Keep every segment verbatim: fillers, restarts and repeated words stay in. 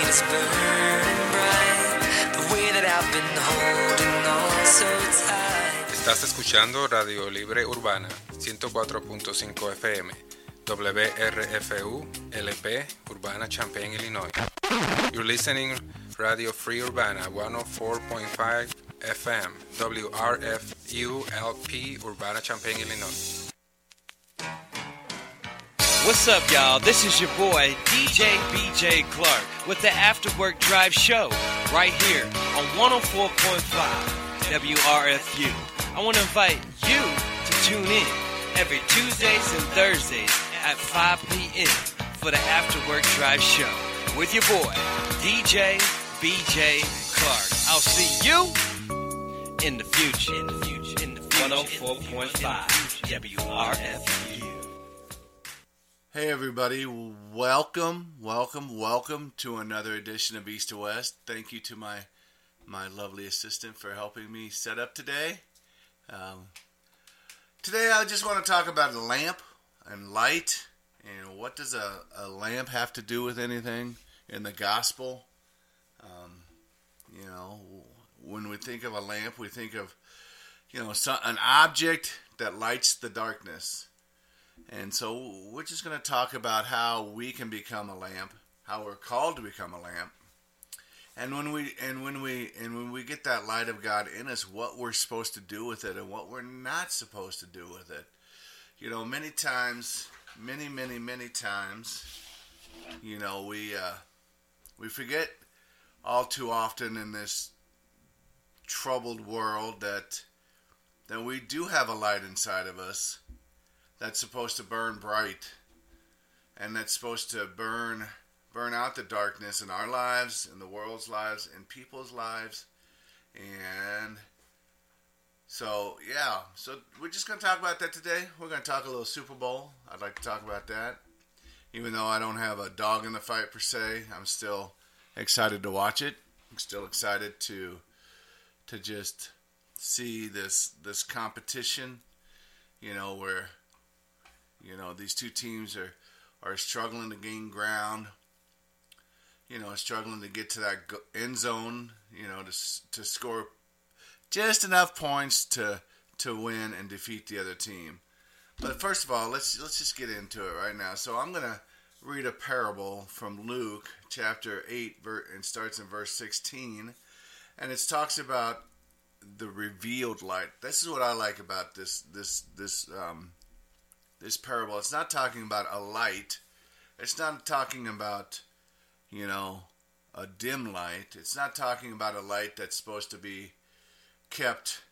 is burning bright, the way that I've been holding on so tight. Estás escuchando Radio Libre Urbana, ciento cuatro punto cinco F M, W R F U, L P, Urbana, Champaign, Illinois. You're listening Radio Free Urbana, one oh four point five F M, W R F U, L P, Urbana, Champaign, Illinois. What's up, y'all? This is your boy, D J B J Clark, with the After Work Drive Show, right here on one oh four point five W R F U. I want to invite you to tune in every Tuesdays and Thursdays at five p.m. for the After Work Drive Show with your boy, D J B J Clark. I'll see you in the future. In the future. In the future. one oh four point five W R F U. Hey everybody, welcome, welcome, welcome to another edition of East to West. Thank you to my my lovely assistant for helping me set up today. Um, today I just want to talk about a lamp and light, and what does a, a lamp have to do with anything in the gospel? Um, you know, when we think of a lamp, we think of, you know, so, an object that lights the darkness. And so we're just going to talk about how we can become a lamp, how we're called to become a lamp, and when we and when we and when we get that light of God in us, what we're supposed to do with it and what we're not supposed to do with it. You know, many times, many, many, many times, you know, we uh, we forget all too often in this troubled world that that we do have a light inside of us that's supposed to burn bright, and that's supposed to burn burn out the darkness in our lives, in the world's lives, in people's lives. And so, yeah, so we're just going to talk about that today. We're going to talk a little Super Bowl. I'd like to talk about that. Even though I don't have a dog in the fight per se, I'm still excited to watch it. I'm still excited to to just see this this competition, you know, where You know, these two teams are, are struggling to gain ground, you know, struggling to get to that end zone, you know, to to score just enough points to to win and defeat the other team. But first of all, let's let's just get into it right now. So I'm going to read a parable from Luke chapter eight, and starts in verse sixteen, and it talks about the revealed light. This is what I like about this this this um This parable. It's not talking about a light. It's not talking about, you know, a dim light. It's not talking about a light that's supposed to be kept,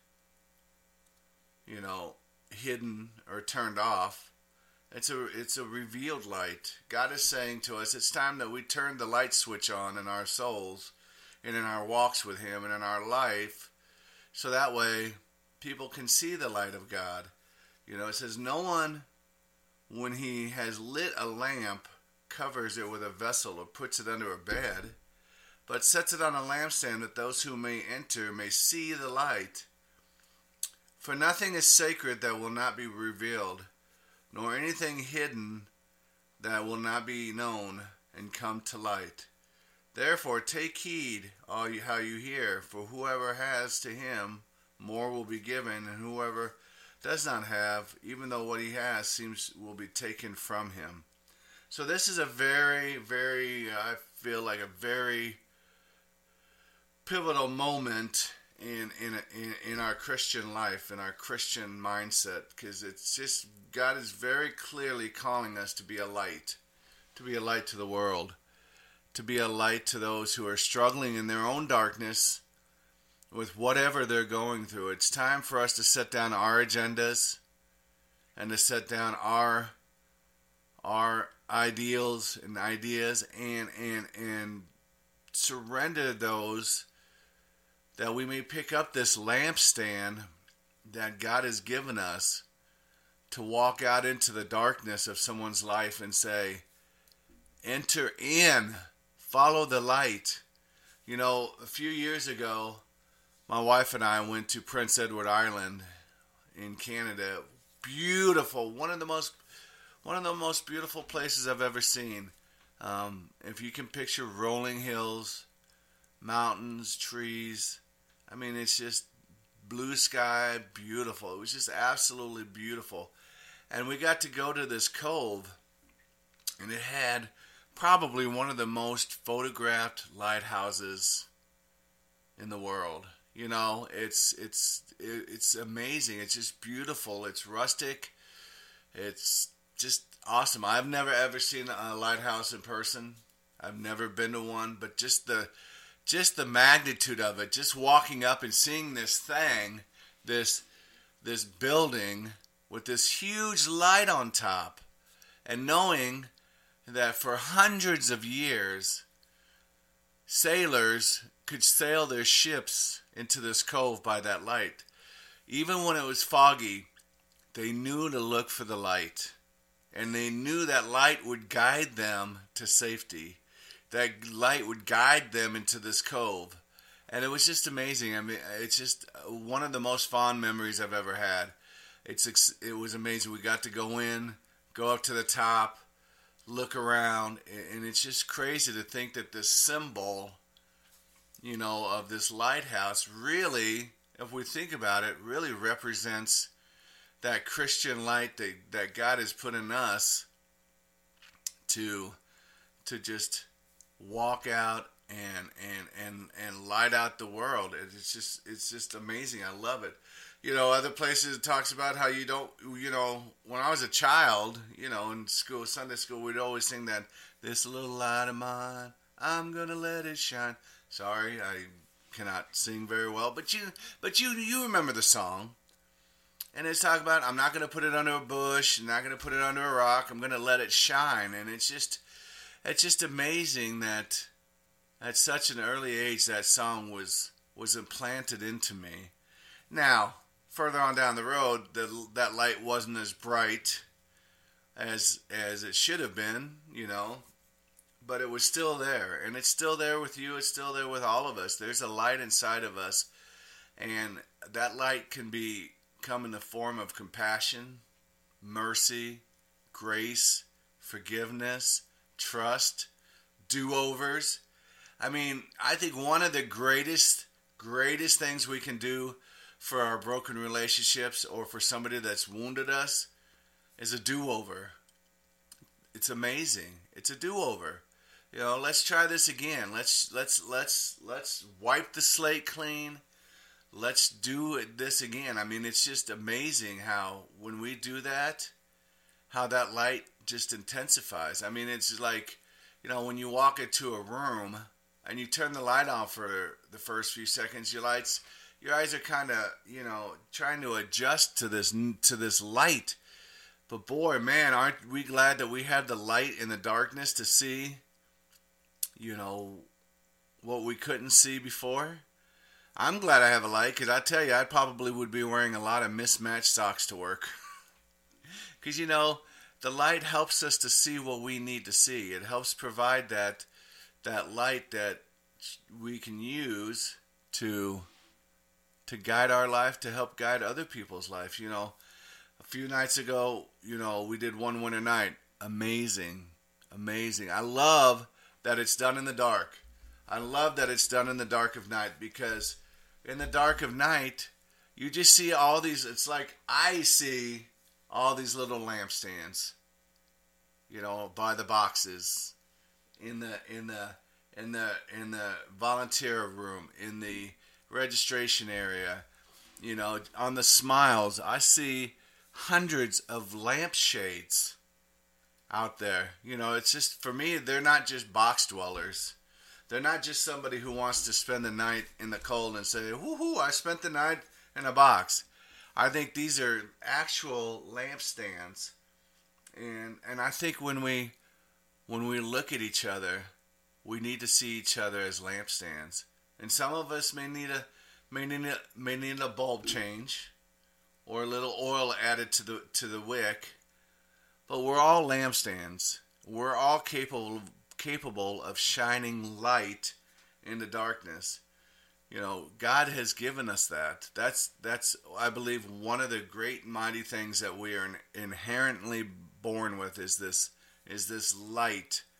you know, hidden or turned off. It's a it's a revealed light. God is saying to us, it's time that we turn the light switch on in our souls and in our walks with Him and in our life, so that way people can see the light of God. You know, it says, no one, when he has lit a lamp, covers it with a vessel or puts it under a bed, but sets it on a lampstand that those who may enter may see the light. For nothing is sacred that will not be revealed, nor anything hidden that will not be known and come to light. Therefore take heed all you, how you hear, for whoever has, to him more will be given, and whoever does not have, even though what he has seems will be taken from him. So this is a very, very, I feel like a very pivotal moment in in in, in our Christian life, in our Christian mindset, because it's just, God is very clearly calling us to be a light, to be a light to the world, to be a light to those who are struggling in their own darkness with whatever they're going through. It's time for us to set down our agendas and to set down our our ideals and ideas and and and surrender those, that we may pick up this lampstand that God has given us to walk out into the darkness of someone's life and say, enter in, follow the light. You know, a few years ago, my wife and I went to Prince Edward Island in Canada. Beautiful, one of the most, one of the most beautiful places I've ever seen. Um, if you can picture rolling hills, mountains, trees, I mean, it's just blue sky, beautiful. It was just absolutely beautiful. And we got to go to this cove, and it had probably one of the most photographed lighthouses in the world. You know, it's it's it's amazing. It's just beautiful. It's rustic. It's just awesome. I've never ever seen a lighthouse in person. I've never been to one, but just the just the magnitude of it, just walking up and seeing this thing, this this building with this huge light on top, and knowing that for hundreds of years sailors could sail their ships into this cove by that light. Even when it was foggy, they knew to look for the light. And they knew that light would guide them to safety. That light would guide them into this cove. And it was just amazing. I mean, it's just one of the most fond memories I've ever had. It's It was amazing. We got to go in, go up to the top, look around, and it's just crazy to think that this symbol, you know, of this lighthouse really, if we think about it, really represents that Christian light that, that God has put in us to to just walk out and and and and light out the world. It's just it's just amazing. I love it. You know, other places it talks about how you don't, you know, when I was a child, you know, in school, Sunday school, we'd always sing that, "This little light of mine, I'm gonna let it shine." Sorry, I cannot sing very well, but you but you you remember the song. And it's talking about, I'm not going to put it under a bush, I'm not going to put it under a rock, I'm going to let it shine. And it's just, it's just amazing that at such an early age that song was was implanted into me. Now, further on down the road, the, that light wasn't as bright as as it should have been, you know, but it was still there. And it's still there with you, it's still there with all of us. There's a light inside of us, and that light can be come in the form of compassion, mercy, grace, forgiveness, trust, do-overs. I mean, I think one of the greatest, greatest things we can do for our broken relationships or for somebody that's wounded us is a do-over. It's amazing. It's a do-over. You know, let's try this again. Let's let's let's let's wipe the slate clean. Let's do this again. I mean, it's just amazing how when we do that, how that light just intensifies. I mean, it's like, you know, when you walk into a room and you turn the light on for the first few seconds, your lights, your eyes are kind of, you know, trying to adjust to this to this light. But boy, man, aren't we glad that we have the light in the darkness to see, you know, what we couldn't see before? I'm glad I have a light, because I tell you, I probably would be wearing a lot of mismatched socks to work. Because, you know, the light helps us to see what we need to see. It helps provide that that light that we can use to to guide our life, to help guide other people's life. You know, a few nights ago, you know, we did One Winter Night. Amazing. Amazing. I love that it's done in the dark. I love that it's done in the dark of night, because in the dark of night, you just see all these, it's like I see all these little lampstands, you know, by the boxes, in the, in the, in the, in the volunteer room, in the registration area, you know, on the smiles. I see hundreds of lampshades out there. You know, it's just, for me, they're not just box dwellers. They're not just somebody who wants to spend the night in the cold and say, woohoo, I spent the night in a box. I think these are actual lampstands. And and I think when we when we look at each other, we need to see each other as lampstands. And some of us may need a may need a, may need a bulb change or a little oil added to the to the wick. But we're all lampstands. We're all capable of capable of shining light in the darkness. You know, God has given us that. That's, that's I believe, one of the great mighty things that we are inherently born with is this, is this light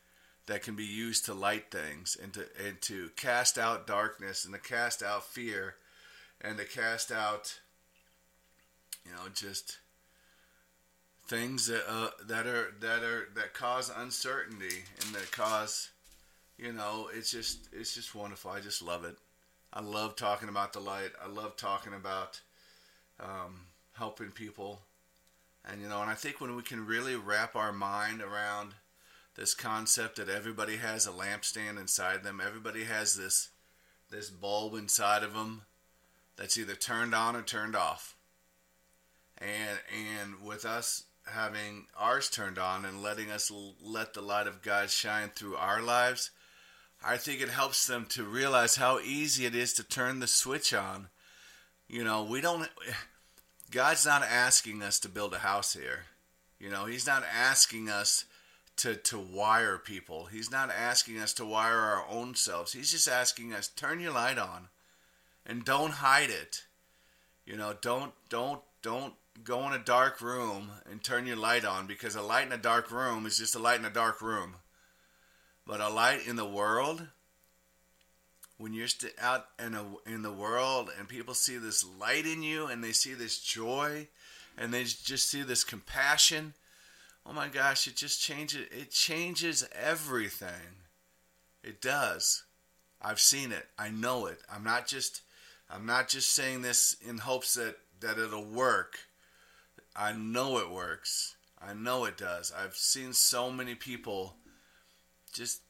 that can be used to light things and to and to cast out darkness and to cast out fear and to cast out, you know, just things that uh, that are that are that cause uncertainty and that cause, you know, it's just it's just wonderful. I just love it. I love talking about the light. I love talking about um, helping people, and you know, and I think when we can really wrap our mind around this concept that everybody has a lampstand inside them, everybody has this this bulb inside of them that's either turned on or turned off, and and with us having ours turned on and letting us l- let the light of God shine through our lives, I think it helps them to realize how easy it is to turn the switch on. You know, we don't, God's not asking us to build a house here. You know, He's not asking us to, to wire people. He's not asking us to wire our own selves. He's just asking us, turn your light on and don't hide it. You know, don't, don't, don't go in a dark room and turn your light on, because a light in a dark room is just a light in a dark room. But a light in the world, when you're st- out in, a, in the world and people see this light in you and they see this joy and they just see this compassion, oh my gosh, it just changes, it changes everything. It does. I've seen it. I know it. I'm not just, I'm not just saying this in hopes that, that it'll work. I know it works. I know it does. I've seen so many people just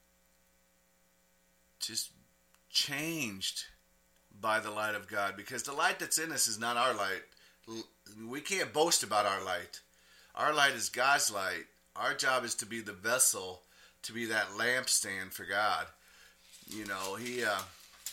just changed by the light of God, because the light that's in us is not our light. We can't boast about our light. Our light is God's light. Our job is to be the vessel, to be that lampstand for God. You know, he uh,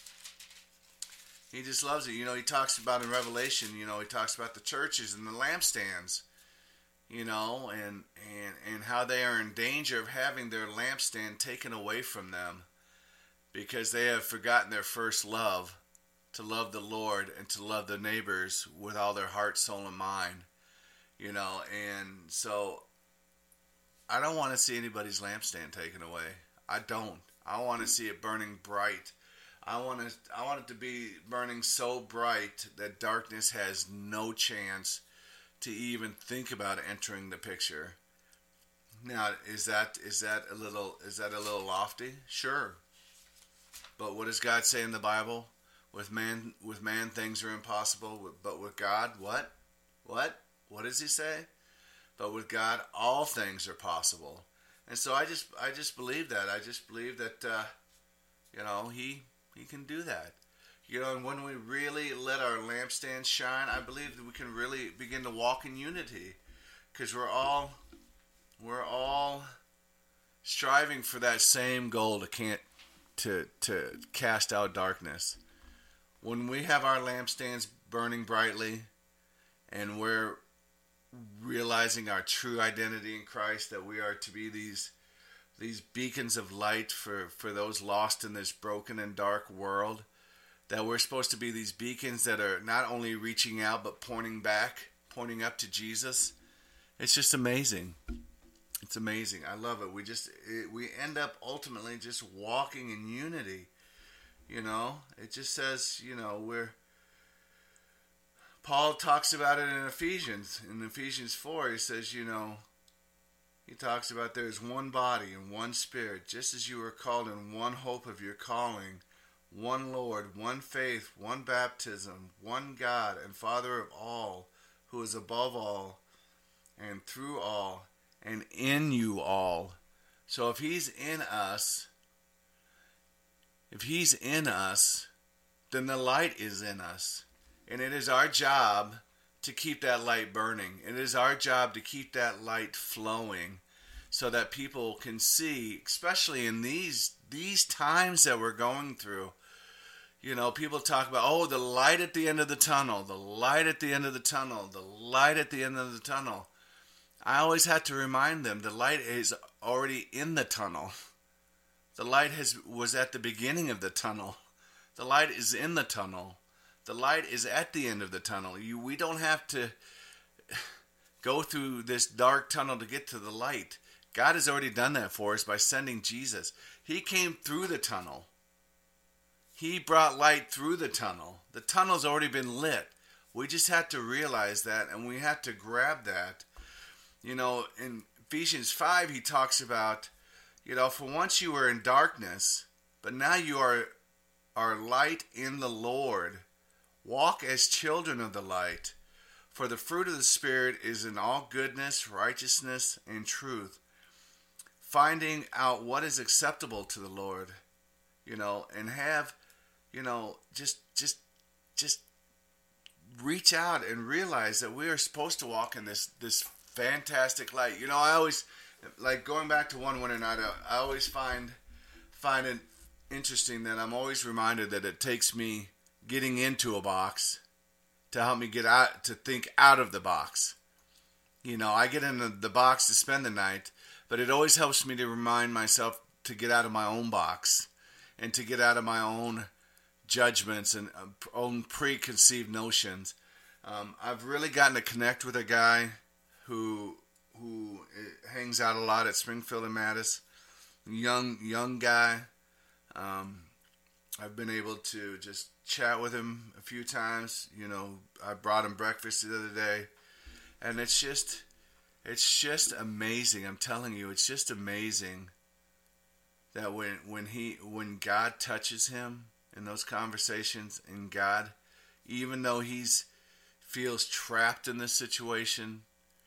he just loves it. You know, he talks about in Revelation, you know, he talks about the churches and the lampstands, you know, and, and, and how they are in danger of having their lampstand taken away from them because they have forgotten their first love, to love the Lord and to love their neighbors with all their heart, soul, and mind, you know. And so I don't want to see anybody's lampstand taken away. I don't. I want to see it burning bright. I want to. I want it to be burning so bright that darkness has no chance to even think about entering the picture. Now, is that is that a little is that a little lofty? Sure. But what does God say in the Bible? With man, with man, things are impossible. But with God, what? What? What does He say? But with God, all things are possible. And so I just, I just believe that. I just believe that, uh, you know, He, He can do that. You know, and when we really let our lampstand shine, I believe that we can really begin to walk in unity, because we're all, we're all striving for that same goal to can't, to to cast out darkness. When we have our lampstands burning brightly, and we're realizing our true identity in Christ, that we are to be these these beacons of light for, for those lost in this broken and dark world, that we're supposed to be these beacons that are not only reaching out but pointing back, pointing up to Jesus. It's just amazing. It's amazing. I love it. We just it, we end up ultimately just walking in unity. You know, it just says, you know, we're Paul talks about it in Ephesians. In Ephesians four, he says, you know, he talks about there's one body and one spirit, just as you were called in one hope of your calling, one Lord, one faith, one baptism, one God and Father of all, who is above all and through all and in you all. So if He's in us, if He's in us, then the light is in us. And it is our job to keep that light burning. It is our job to keep that light flowing so that people can see, especially in these these times that we're going through. You know, people talk about, oh, the light at the end of the tunnel, the light at the end of the tunnel, the light at the end of the tunnel. I always have to remind them the light is already in the tunnel. The light has was at the beginning of the tunnel. The light is in the tunnel. The light is at the end of the tunnel. You, we don't have to go through this dark tunnel to get to the light. God has already done that for us by sending Jesus. He came through the tunnel. He brought light through the tunnel. The tunnel's already been lit. We just have to realize that, and we have to grab that. You know, in Ephesians five, he talks about, you know, for once you were in darkness, but now you are, are light in the Lord. Walk as children of the light. For the fruit of the Spirit is in all goodness, righteousness, and truth. Finding out what is acceptable to the Lord, you know, and have, you know, just, just, just reach out and realize that we are supposed to walk in this, this fantastic light. You know, I always, like going back to one winter night, I, I always find, find it interesting that I'm always reminded that it takes me getting into a box to help me get out, to think out of the box. You know, I get in the, the box to spend the night, but it always helps me to remind myself to get out of my own box and to get out of my own judgments and uh, own preconceived notions. Um, I've really gotten to connect with a guy who who hangs out a lot at Springfield and Mattis. Young young guy. Um, I've been able to just chat with him a few times. You know, I brought him breakfast the other day, and it's just it's just amazing. I'm telling you, it's just amazing that when when he when God touches him in those conversations, and God, even though he's feels trapped in this situation,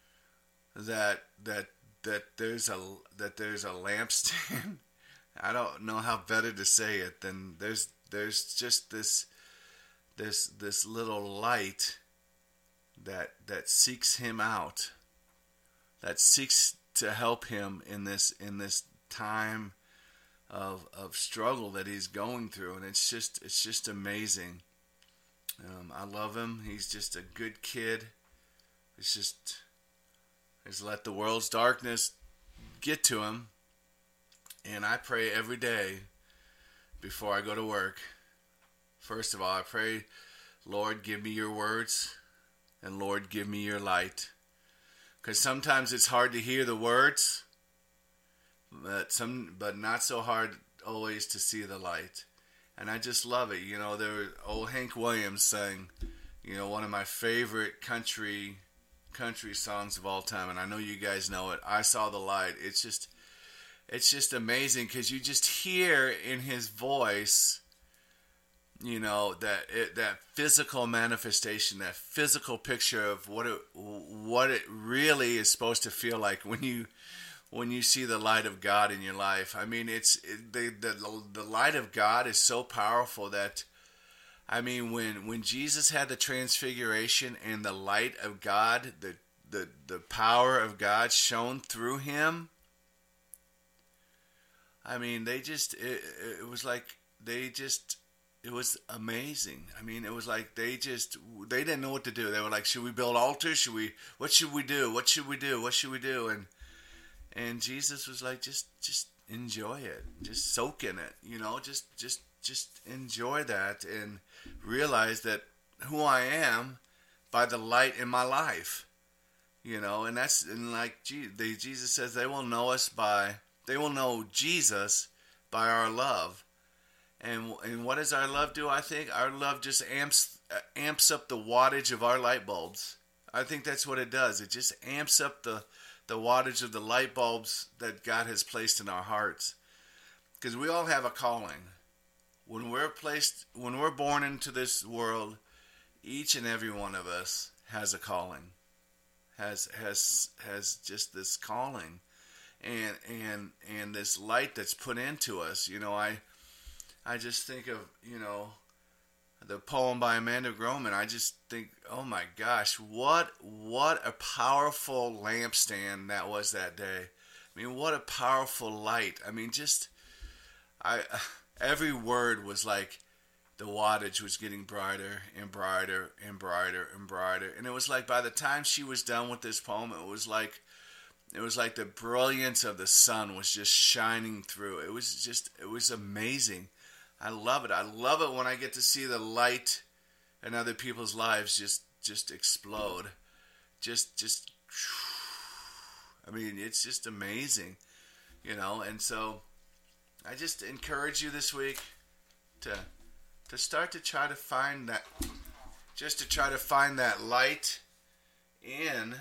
that that that there's a that there's a lampstand. I don't know how better to say it than there's there's just this this this little light that that seeks him out, that seeks to help him in this in this time of of struggle that he's going through, and it's just it's just amazing. Um, I love him. He's just a good kid. It's just just let the world's darkness get to him, and I pray every day before I go to work. First of all, I pray, Lord, give me your words, and Lord, give me your light, because sometimes it's hard to hear the words, but some, but not so hard always to see the light. And I just love it. You know, there was old Hank Williams sang, you know, one of my favorite country country songs of all time, and I know you guys know it. I Saw the Light. It's just, it's just amazing because you just hear in his voice, you know, that it, that physical manifestation, that physical picture of what it what it really is supposed to feel like when you. When you see the light of God in your life. I mean, it's it, the, the the light of God is so powerful that, I mean, when when Jesus had the transfiguration and the light of God, the the, the power of God shone through him, I mean, they just, it, it was like, they just, it was amazing. I mean, it was like they just, they didn't know what to do. They were like, should we build altars? Should we, what should we do? What should we do? What should we do? And And Jesus was like, just, just enjoy it, just soak in it, you know, just, just, just enjoy that and realize that who I am by the light in my life, you know, and that's, and like they, Jesus says, they will know us by, they will know Jesus by our love. And and what does our love do? I think our love just amps amps up the wattage of our light bulbs. I think that's what it does. It just amps up the the wattage of the light bulbs that God has placed in our hearts. Because we all have a calling. When we're placed, when we're born into this world, each and every one of us has a calling. Has has has just this calling, and and and this light that's put into us. You know, I I just think of, you know, the poem by Amanda Groman. I just think, oh my gosh, what what a powerful lampstand that was that day. I mean, what a powerful light. I mean, just I every word was like the wattage was getting brighter and brighter and brighter and brighter. And it was like by the time she was done with this poem, it was like it was like the brilliance of the sun was just shining through. It was just it was amazing. I love it. I love it when I get to see the light in other people's lives just, just explode. Just, just, I mean, it's just amazing, you know. And so I just encourage you this week to to start to try to find that, just to try to find that light in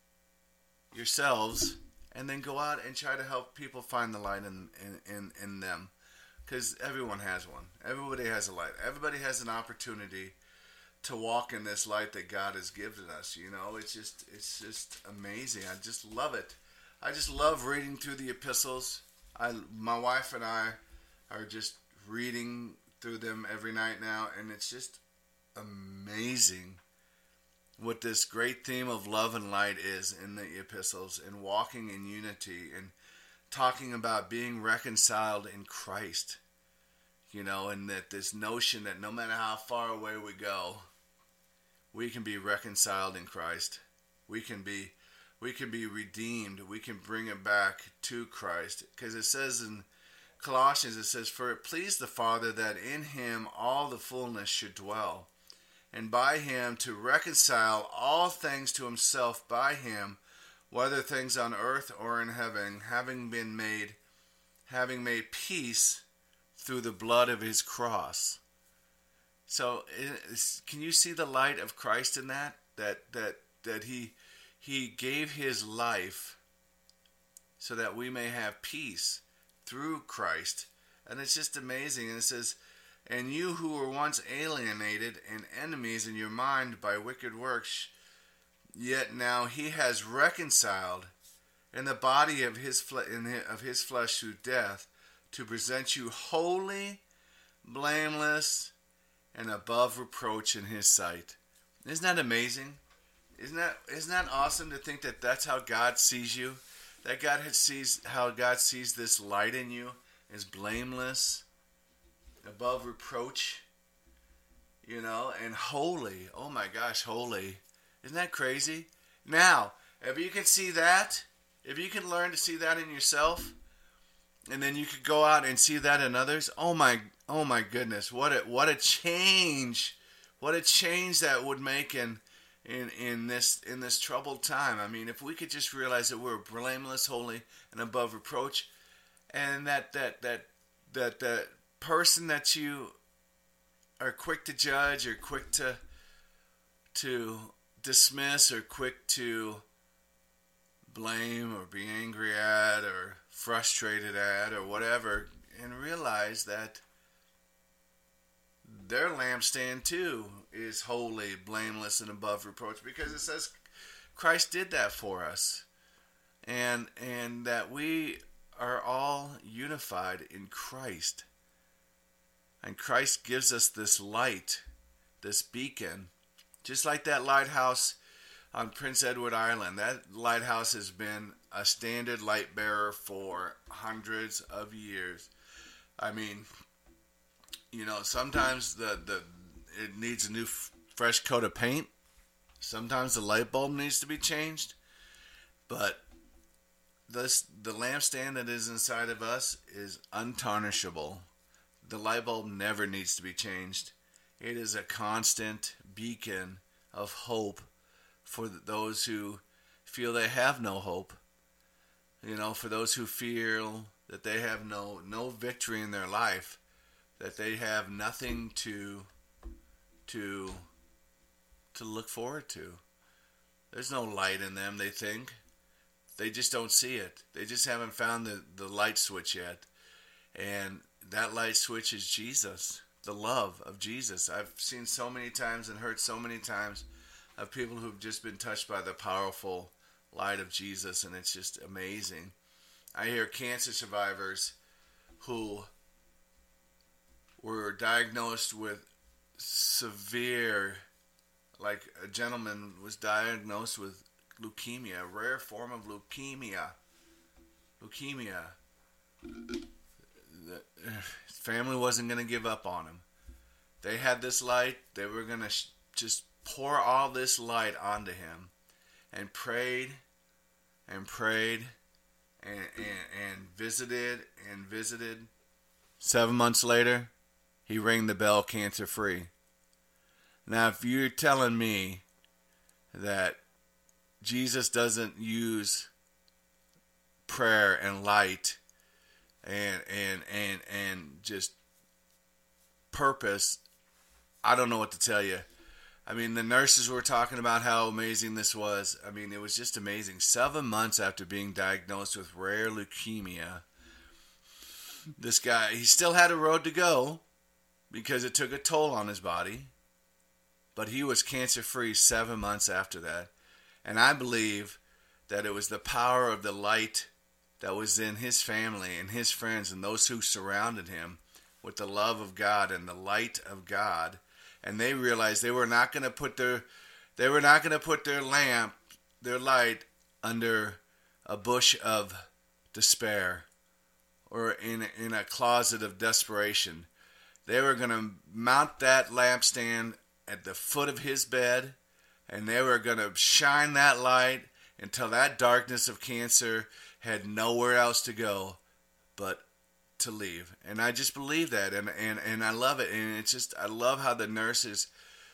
yourselves, and then go out and try to help people find the light in in, in, in them. Because everyone has one. Everybody has a light. Everybody has an opportunity to walk in this light that God has given us. You know, it's just it's just amazing. I just love it. I just love reading through the epistles. I, my wife and I are just reading through them every night now, and it's just amazing what this great theme of love and light is in the epistles, and walking in unity, and talking about being reconciled in Christ. You know, and that this notion that no matter how far away we go, we can be reconciled in Christ. We can be we can be redeemed. We can bring it back to Christ. Because it says in Colossians, it says, "For it pleased the Father that in him all the fullness should dwell, and by him to reconcile all things to himself by him, whether things on earth or in heaven, having been made, having made peace through the blood of his cross." So, can you see the light of Christ in that? That that that he he gave his life so that we may have peace through Christ, and it's just amazing. And it says, "And you who were once alienated and enemies in your mind by wicked works, yet now he has reconciled in the body of his fle- in his, of his flesh through death, to present you holy, blameless, and above reproach in his sight." Isn't that amazing? Isn't that isn't that awesome to think that that's how God sees you? That God sees how God sees this light in you is blameless, above reproach, you know, and holy. Oh my gosh, holy. Isn't that crazy? Now, if you can see that, if you can learn to see that in yourself, and then you could go out and see that in others, oh my oh my goodness, what a what a change. What a change that would make in in in this in this troubled time. I mean, if we could just realize that we're blameless, holy, and above reproach, and that that that that that person that you are quick to judge, or quick to to dismiss, or quick to blame, or be angry at, or frustrated at, or whatever, and realize that their lampstand too is holy, blameless, and above reproach, because it says Christ did that for us, and and that we are all unified in Christ, and Christ gives us this light, this beacon, just like that lighthouse on Prince Edward Island. That lighthouse has been a standard light bearer for hundreds of years. I mean, you know, sometimes the, the it needs a new f- fresh coat of paint. Sometimes the light bulb needs to be changed. But this the lampstand that is inside of us is untarnishable. The light bulb never needs to be changed. It is a constant beacon of hope for those who feel they have no hope. You know, for those who feel that they have no no victory in their life, that they have nothing to to to look forward to. There's no light in them, they think. They just don't see it. They just haven't found the, the light switch yet. And that light switch is Jesus, the love of Jesus. I've seen so many times and heard so many times of people who've just been touched by the powerful light of Jesus, and it's just amazing. I hear cancer survivors who were diagnosed with severe, like a gentleman was diagnosed with leukemia, a rare form of leukemia. Leukemia. The, his family wasn't going to give up on him. They had this light. They were going to sh- just pour all this light onto him, and prayed and prayed and, and, and visited and visited. Seven months later, he rang the bell cancer free. Now, if you're telling me that Jesus doesn't use prayer and light and and and and just purpose. I don't know what to tell you. I mean, the nurses were talking about how amazing this was. I mean, it was just amazing. Seven months after being diagnosed with rare leukemia, this guy, he still had a road to go because it took a toll on his body. But he was cancer-free seven months after that. And I believe that it was the power of the light that was in his family and his friends and those who surrounded him with the love of God and the light of God. And they realized they were not going to put their they were not going to put their lamp, their light, under a bush of despair or in in a closet of desperation. They were going to mount that lampstand at the foot of his bed, and they were going to shine that light until that darkness of cancer had nowhere else to go but to leave. And I just believe that, and, and, and I love it. And it's just, I love how the nurses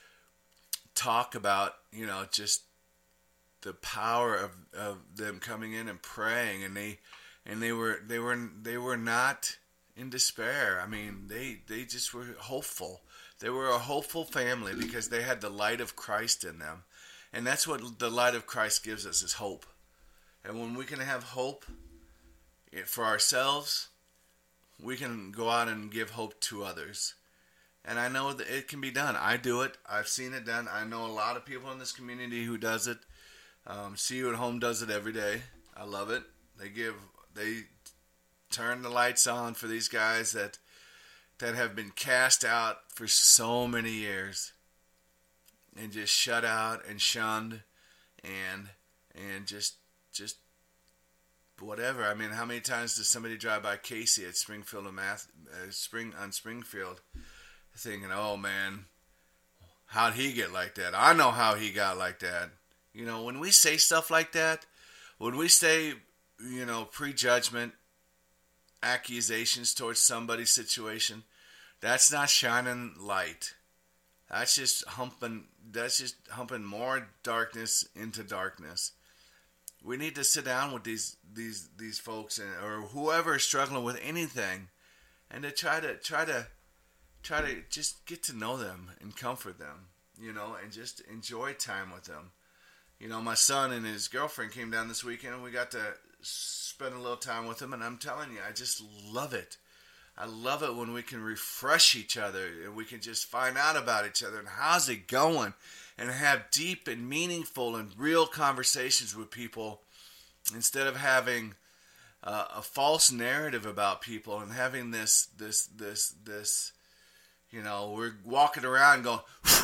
talk about, you know, just the power of, of them coming in and praying, and they and they were they were they were not in despair. I mean, they they just were hopeful. They were a hopeful family because they had the light of Christ in them. And that's what the light of Christ gives us, is hope. And when we can have hope for ourselves, we can go out and give hope to others. And I know that it can be done. I do it. I've seen it done. I know a lot of people in this community who does it. Um, See You at Home does it every day. I love it. They give, they turn the lights on for these guys that that have been cast out for so many years and just shut out and shunned and and just just whatever. I mean, how many times does somebody drive by Casey at Springfield and Math, uh, Spring on Springfield, thinking, "Oh man, how'd he get like that? I know how he got like that." You know, when we say stuff like that, when we say, you know, prejudgment, accusations towards somebody's situation, that's not shining light. That's just humping. That's just humping more darkness into darkness. We need to sit down with these these these folks and or whoever is struggling with anything, and to try to try to try to just get to know them and comfort them, you know, and just enjoy time with them. You know, my son and his girlfriend came down this weekend, and we got to spend a little time with them. And I'm telling you, I just love it. I love it when we can refresh each other and we can just find out about each other and how's it going, and have deep and meaningful and real conversations with people instead of having uh, a false narrative about people and having this, this, this, this, you know, we're walking around going,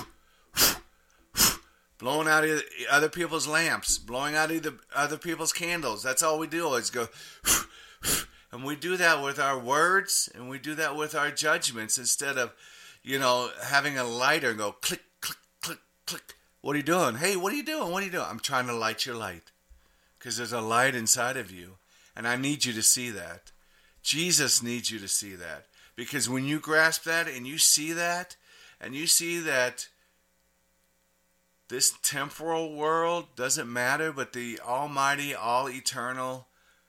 blowing out other people's lamps, blowing out either other people's candles. That's all we do is go, and we do that with our words, and we do that with our judgments instead of, you know, having a lighter and go click, click, click, click. What are you doing? Hey, what are you doing? What are you doing? I'm trying to light your light because there's a light inside of you, and I need you to see that. Jesus needs you to see that, because when you grasp that and you see that, and you see that this temporal world doesn't matter, but the almighty, all-eternal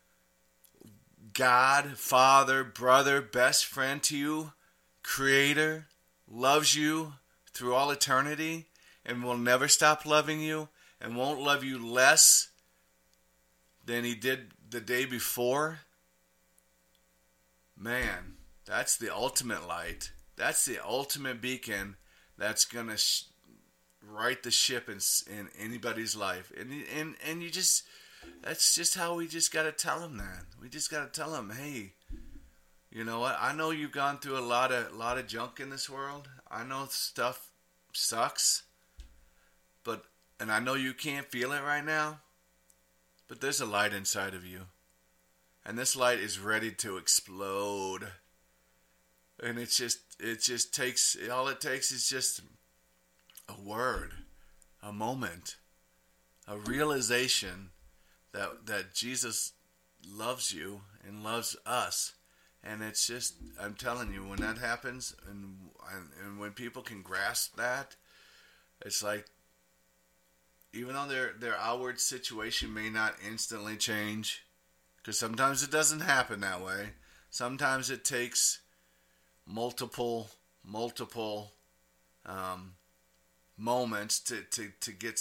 God, Father, brother, best friend to you, Creator, loves you through all eternity and will never stop loving you and won't love you less than He did the day before. Man, that's the ultimate light. That's the ultimate beacon that's going to sh- right the ship in, in anybody's life. And, and, and you just... That's just how we just got to tell them that. We just got to tell them, hey, you know what? I know you've gone through a lot of lot of junk in this world. I know stuff sucks, but and I know you can't feel it right now, but there's a light inside of you, and this light is ready to explode. And it's just it just takes all it takes is just a word, a moment, a realization that that Jesus loves you and loves us. And it's just, I'm telling you, when that happens, and, and and when people can grasp that, it's like, even though their their outward situation may not instantly change, Because sometimes it doesn't happen that way. Sometimes it takes multiple, multiple um, moments to, to, to get